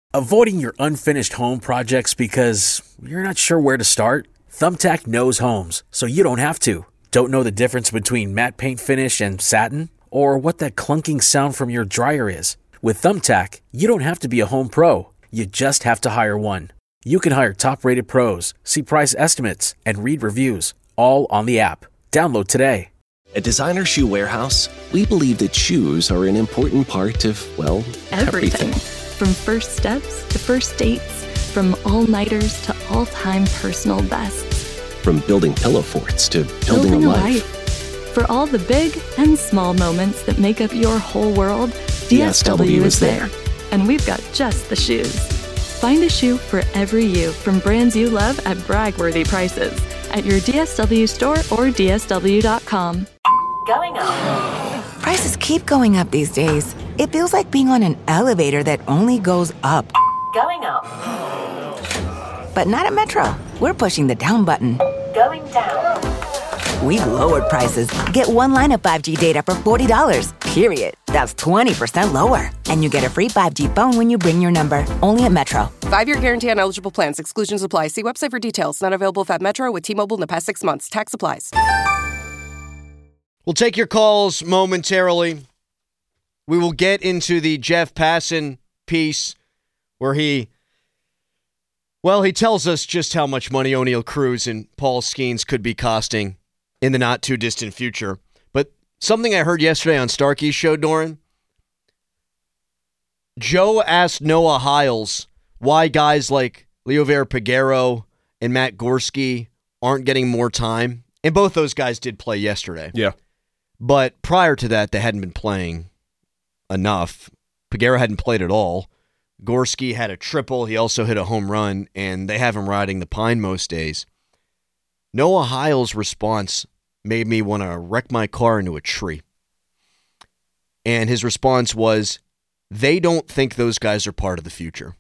Avoiding your unfinished home projects because you're not sure where to start? Thumbtack knows homes, so you don't have to. Don't know the difference between matte paint finish and satin? Or what that clunking sound from your dryer is? With Thumbtack, you don't have to be a home pro. You just have to hire one. You can hire top-rated pros, see price estimates, and read reviews, all on the app. Download today. At Designer Shoe Warehouse, we believe that shoes are an important part of, well, everything. From first steps to first dates, from all-nighters to all-time personal bests. From building pillow forts to building a life. For all the big and small moments that make up your whole world, DSW is there. And we've got just the shoes. Find a shoe for every you from brands you love at brag-worthy prices at your DSW store or DSW.com. Going up. Prices keep going up these days. It feels like being on an elevator that only goes up. Going up. But not at Metro. We're pushing the down button. Going down. We've lowered prices. Get one line of 5G data for $40, period. That's 20% lower. And you get a free 5G phone when you bring your number. Only at Metro. 5-year guarantee on eligible plans. Exclusions apply. See website for details. Not available at Metro with T-Mobile in the past 6 months. Tax applies. We'll take your calls momentarily. We will get into the Jeff Passan piece where he tells us just how much money O'Neal Cruz and Paul Skeens could be costing in the not-too-distant future. But something I heard yesterday on Starkey's show, Doran, Joe asked Noah Hiles why guys like Liover Peguero and Matt Gorski aren't getting more time. And both those guys did play yesterday. Yeah. But prior to that, they hadn't been playing enough. Peguero hadn't played at all. Gorski had a triple. He also hit a home run, and they have him riding the pine most days. Noah Hiles' response made me want to wreck my car into a tree. And his response was, they don't think those guys are part of the future.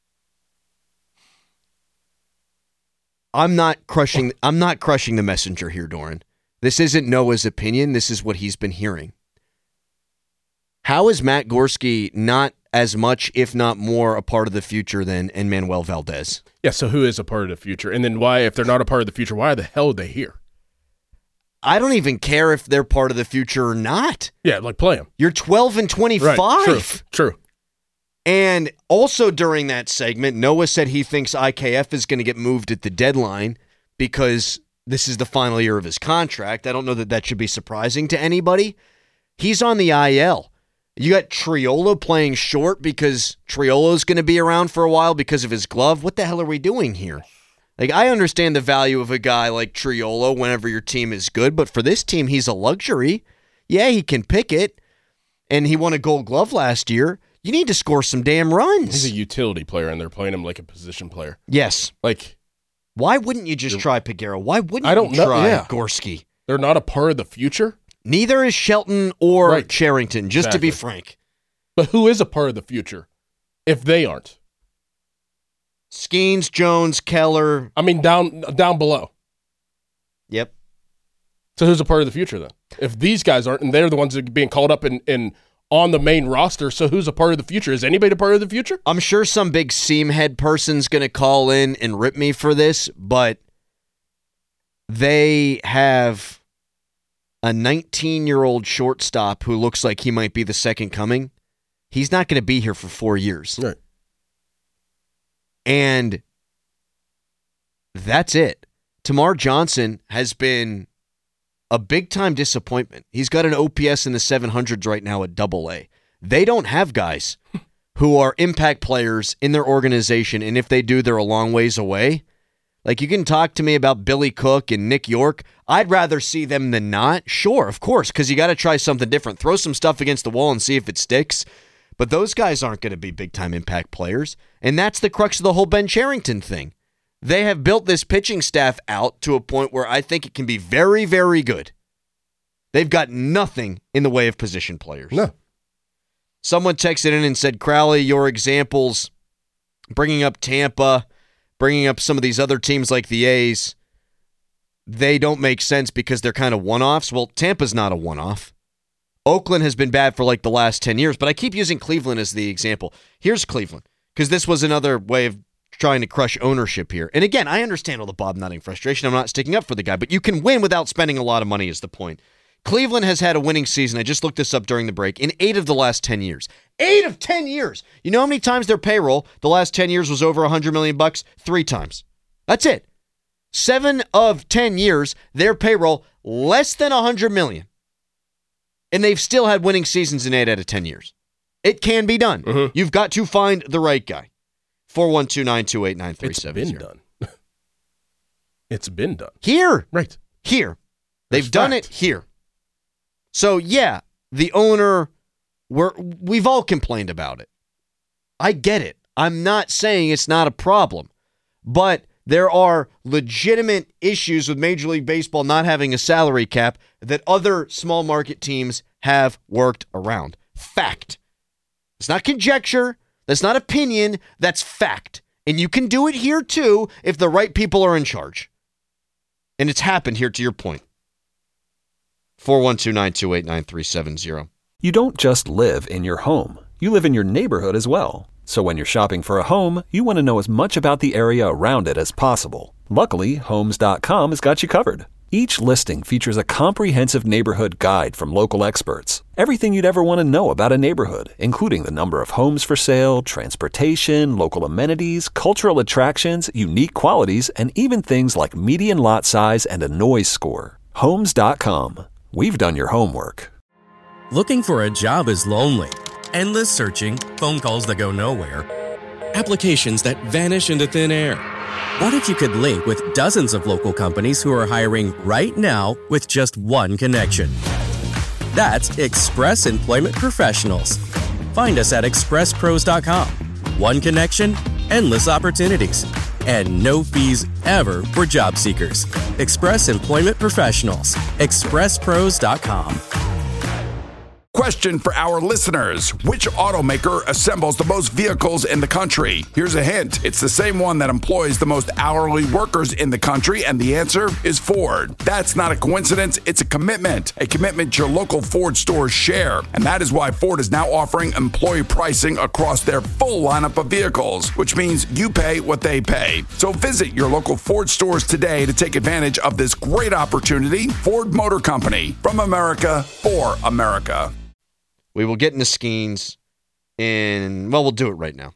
I'm not crushing the messenger here, Doran. This isn't Noah's opinion. This is what he's been hearing. How is Matt Gorski not as much, if not more, a part of the future than Enmanuel Valdez? Yeah, so who is a part of the future? And then why, if they're not a part of the future, why the hell are they here? I don't even care if they're part of the future or not. Yeah, like play them. You're 12 and 25. Right, true. And also during that segment, Noah said he thinks IKF is going to get moved at the deadline because this is the final year of his contract. I don't know that should be surprising to anybody. He's on the IL. You got Triolo playing short because Triolo's going to be around for a while because of his glove. What the hell are we doing here? Like, I understand the value of a guy like Triolo whenever your team is good, but for this team, he's a luxury. Yeah, he can pick it, and he won a Gold Glove last year. You need to score some damn runs. He's a utility player, and they're playing him like a position player. Yes. Like, why wouldn't you just try Peguero? Why wouldn't you try Gorski? They're not a part of the future? Neither is Shelton or Charrington, just exactly. To be frank. But who is a part of the future if they aren't? Skeens, Jones, Keller. I mean, down below. Yep. So who's a part of the future then? If these guys aren't, and they're the ones that are being called up in on the main roster, so who's a part of the future? Is anybody a part of the future? I'm sure some big seamhead person's going to call in and rip me for this, but they have a 19-year-old shortstop who looks like he might be the second coming. He's not going to be here for 4 years. Right. And that's it. Tamar Johnson has been a big-time disappointment. He's got an OPS in the 700s right now at AA. They don't have guys who are impact players in their organization, and if they do, they're a long ways away. Like, you can talk to me about Billy Cook and Nick York. I'd rather see them than not. Sure, of course, because you got to try something different. Throw some stuff against the wall and see if it sticks. But those guys aren't going to be big-time impact players, and that's the crux of the whole Ben Cherington thing. They have built this pitching staff out to a point where I think it can be very, very good. They've got nothing in the way of position players. No. Someone texted in and said, Crowley, your examples, bringing up Tampa, bringing up some of these other teams like the A's, they don't make sense because they're kind of one-offs. Well, Tampa's not a one-off. Oakland has been bad for like the last 10 years, but I keep using Cleveland as the example. Here's Cleveland, because this was another way of trying to crush ownership here. And again, I understand all the Bob Nutting frustration. I'm not sticking up for the guy, but you can win without spending a lot of money is the point. Cleveland has had a winning season. I just looked this up during the break. In 8 of the last 10 years. 8 of 10 years. You know how many times their payroll the last 10 years was over $100 million? 3 times. That's it. 7 of 10 years, their payroll less than $100 million. And they've still had winning seasons in 8 out of 10 years. It can be done. Mm-hmm. You've got to find the right guy. 412-928-9370. It's been done. It's been done. Here. Right. Here. They've done it here. So, yeah, the owner, we've all complained about it. I get it. I'm not saying it's not a problem. But there are legitimate issues with Major League Baseball not having a salary cap that other small market teams have worked around. Fact. It's not conjecture. That's not opinion. That's fact. And you can do it here, too, if the right people are in charge. And it's happened here, to your point. 412-928-9370. You don't just live in your home. You live in your neighborhood as well. So when you're shopping for a home, you want to know as much about the area around it as possible. Luckily, Homes.com has got you covered. Each listing features a comprehensive neighborhood guide from local experts. Everything you'd ever want to know about a neighborhood, including the number of homes for sale, transportation, local amenities, cultural attractions, unique qualities, and even things like median lot size and a noise score. Homes.com. We've done your homework. Looking for a job is lonely. Endless searching, phone calls that go nowhere, applications that vanish into thin air. What if you could link with dozens of local companies who are hiring right now with just one connection? That's Express Employment Professionals. Find us at expresspros.com. One connection, endless opportunities, and no fees ever for job seekers. Express Employment Professionals. expresspros.com. Question for our listeners. Which automaker assembles the most vehicles in the country? Here's a hint. It's the same one that employs the most hourly workers in the country, and the answer is Ford. That's not a coincidence. It's a commitment your local Ford stores share. And that is why Ford is now offering employee pricing across their full lineup of vehicles, which means you pay what they pay. So visit your local Ford stores today to take advantage of this great opportunity. Ford Motor Company, from America for America. We will get into Skeens we'll do it right now.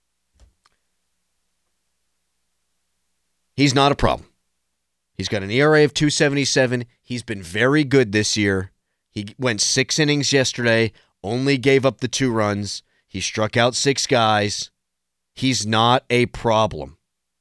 He's not a problem. He's got an ERA of 2.77. He's been very good this year. He went 6 innings yesterday, only gave up the 2 runs. He struck out 6 guys. He's not a problem.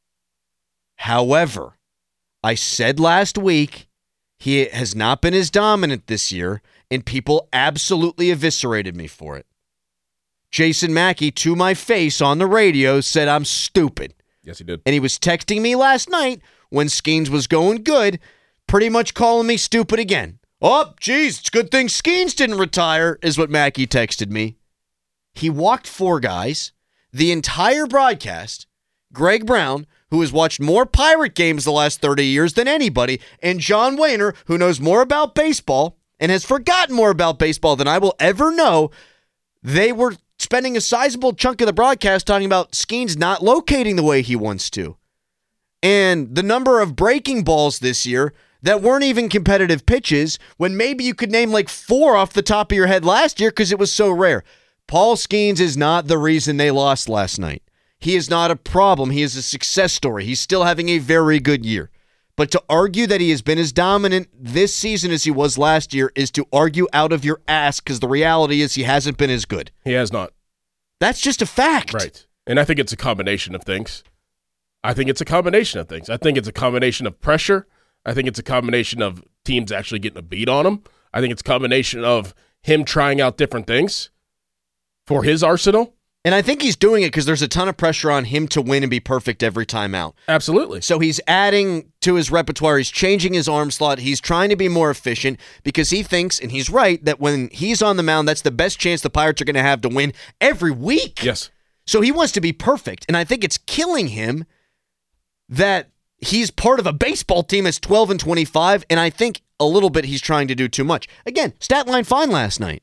However, I said last week, he has not been as dominant this year, and people absolutely eviscerated me for it. Jason Mackey, to my face on the radio, said I'm stupid. Yes, he did. And he was texting me last night when Skeens was going good, pretty much calling me stupid again. Oh, geez, it's a good thing Skeens didn't retire, is what Mackey texted me. He walked 4 guys, the entire broadcast. Greg Brown, who has watched more Pirate games the last 30 years than anybody, and John Wayner, who knows more about baseball and has forgotten more about baseball than I will ever know, they were spending a sizable chunk of the broadcast talking about Skeens not locating the way he wants to. And the number of breaking balls this year that weren't even competitive pitches, when maybe you could name like 4 off the top of your head last year because it was so rare. Paul Skeens is not the reason they lost last night. He is not a problem. He is a success story. He's still having a very good year. But to argue that he has been as dominant this season as he was last year is to argue out of your ass, because the reality is he hasn't been as good. He has not. That's just a fact. Right. And I think it's a combination of things. I think it's a combination of pressure. I think it's a combination of teams actually getting a beat on him. I think it's a combination of him trying out different things for his arsenal. And I think he's doing it because there's a ton of pressure on him to win and be perfect every time out. Absolutely. So he's adding to his repertoire. He's changing his arm slot. He's trying to be more efficient because he thinks, and he's right, that when he's on the mound, that's the best chance the Pirates are going to have to win every week. Yes. So he wants to be perfect. And I think it's killing him that he's part of a baseball team that's 12-25, and I think a little bit he's trying to do too much. Again, stat line fine last night.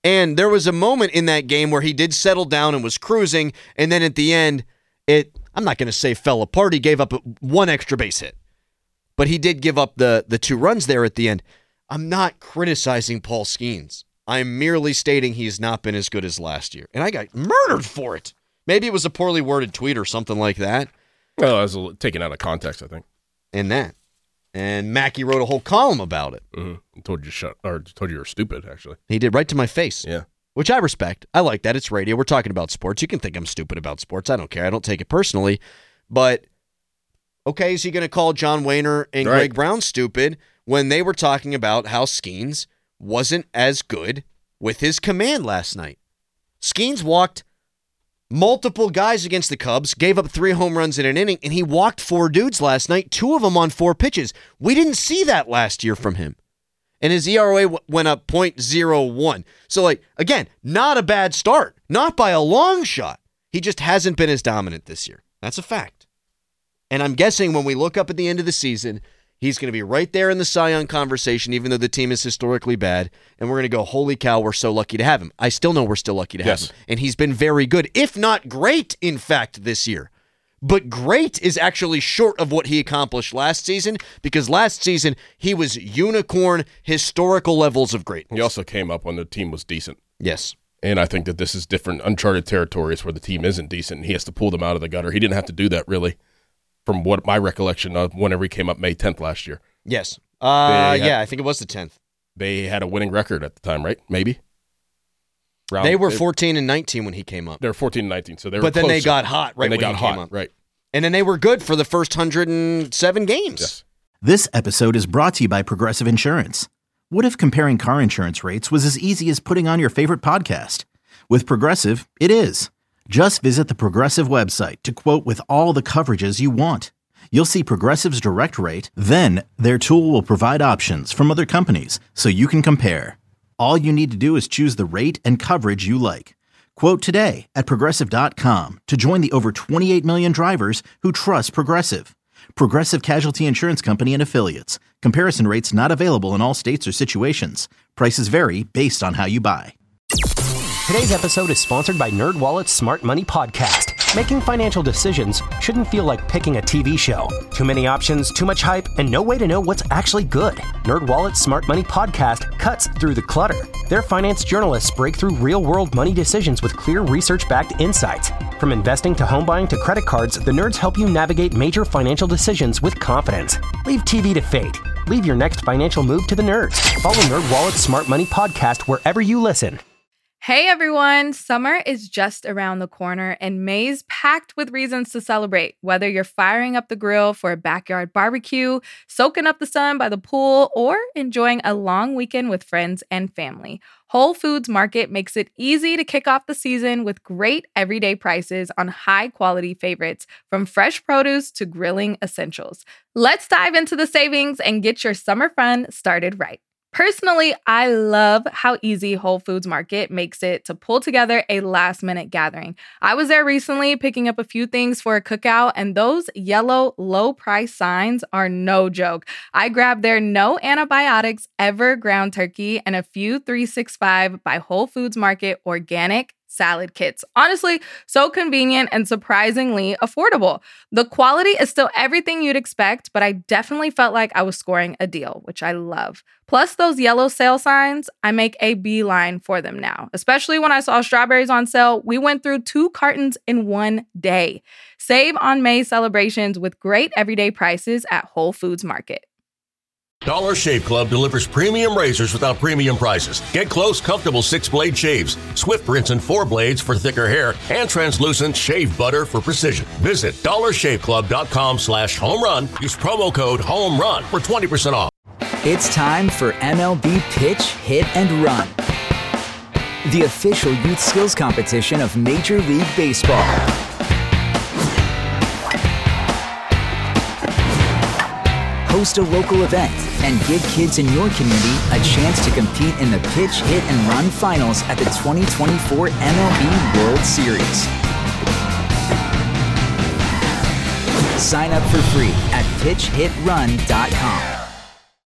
And there was a moment in that game where he did settle down and was cruising, and then at the end, I'm not going to say fell apart. He gave up one extra base hit. But he did give up the 2 runs there at the end. I'm not criticizing Paul Skeens. I'm merely stating he's not been as good as last year. And I got murdered for it. Maybe it was a poorly worded tweet or something like that. Well, it was taken out of context, I think. And Mackey wrote a whole column about it. Mm-hmm. Told you you were stupid, actually. He did, right to my face. Yeah. Which I respect. I like that. It's radio. We're talking about sports. You can think I'm stupid about sports. I don't care. I don't take it personally. But, okay, is he going to call John Wehner and Greg Brown stupid when they were talking about how Skeens wasn't as good with his command last night? Skeens walked multiple guys against the Cubs, gave up 3 home runs in an inning, and he walked 4 dudes last night, 2 of them on 4 pitches. We didn't see that last year from him. And his ERA went up .01. So, again, not a bad start. Not by a long shot. He just hasn't been as dominant this year. That's a fact. And I'm guessing when we look up at the end of the season, he's going to be right there in the Cy Young conversation, even though the team is historically bad. And we're going to go, holy cow, we're so lucky to have him. I still know we're still lucky to have him. And he's been very good, if not great, in fact, this year. But great is actually short of what he accomplished last season, because last season he was unicorn historical levels of greatness. He also came up when the team was decent. Yes. And I think that this is different, uncharted territories where the team isn't decent, and he has to pull them out of the gutter. He didn't have to do that, really, from what my recollection of whenever he came up May 10th last year. Yes. I think it was the 10th. They had a winning record at the time, right? Maybe. They were 14-19 when he came up. They were 14-19, so they were But then closer. they got hot right when he came up. Right. And then they were good for the first 107 games. Yes. This episode is brought to you by Progressive Insurance. What if comparing car insurance rates was as easy as putting on your favorite podcast? With Progressive, it is. Just visit the Progressive website to quote with all the coverages you want. You'll see Progressive's direct rate, then their tool will provide options from other companies so you can compare. All you need to do is choose the rate and coverage you like. Quote today at Progressive.com to join the over 28 million drivers who trust Progressive. Progressive Casualty Insurance Company and Affiliates. Comparison rates not available in all states or situations. Prices vary based on how you buy. Today's episode is sponsored by NerdWallet's Smart Money Podcast. Making financial decisions shouldn't feel like picking a TV show. Too many options, too much hype, and no way to know what's actually good. NerdWallet's Smart Money Podcast cuts through the clutter. Their finance journalists break through real-world money decisions with clear research-backed insights. From investing to home buying to credit cards, the nerds help you navigate major financial decisions with confidence. Leave TV to fate. Leave your next financial move to the nerds. Follow NerdWallet's Smart Money Podcast wherever you listen. Hey everyone, summer is just around the corner and May's packed with reasons to celebrate. Whether you're firing up the grill for a backyard barbecue, soaking up the sun by the pool, or enjoying a long weekend with friends and family, Whole Foods Market makes it easy to kick off the season with great everyday prices on high-quality favorites, from fresh produce to grilling essentials. Let's dive into the savings and get your summer fun started right. Personally, I love how easy Whole Foods Market makes it to pull together a last-minute gathering. I was there recently picking up a few things for a cookout, and those yellow low-price signs are no joke. I grabbed their no antibiotics ever ground turkey and a few 365 by Whole Foods Market organic salad kits. Honestly, so convenient and surprisingly affordable. The quality is still everything you'd expect, but I definitely felt like I was scoring a deal, which I love. Plus those yellow sale signs, I make a beeline for them now. Especially when I saw strawberries on sale, we went through 2 cartons in one day. Save on May celebrations with great everyday prices at Whole Foods Market. Dollar Shave Club delivers premium razors without premium prices. Get close, comfortable 6-blade shaves, swift rinse and 4 blades for thicker hair, and translucent shave butter for precision. Visit dollarshaveclub.com/homerun. Use promo code HOMERUN for 20% off. It's time for MLB Pitch, Hit, and Run, the official youth skills competition of Major League Baseball. Host a local event and give kids in your community a chance to compete in the Pitch, Hit, and Run finals at the 2024 MLB World Series. Sign up for free at pitchhitrun.com.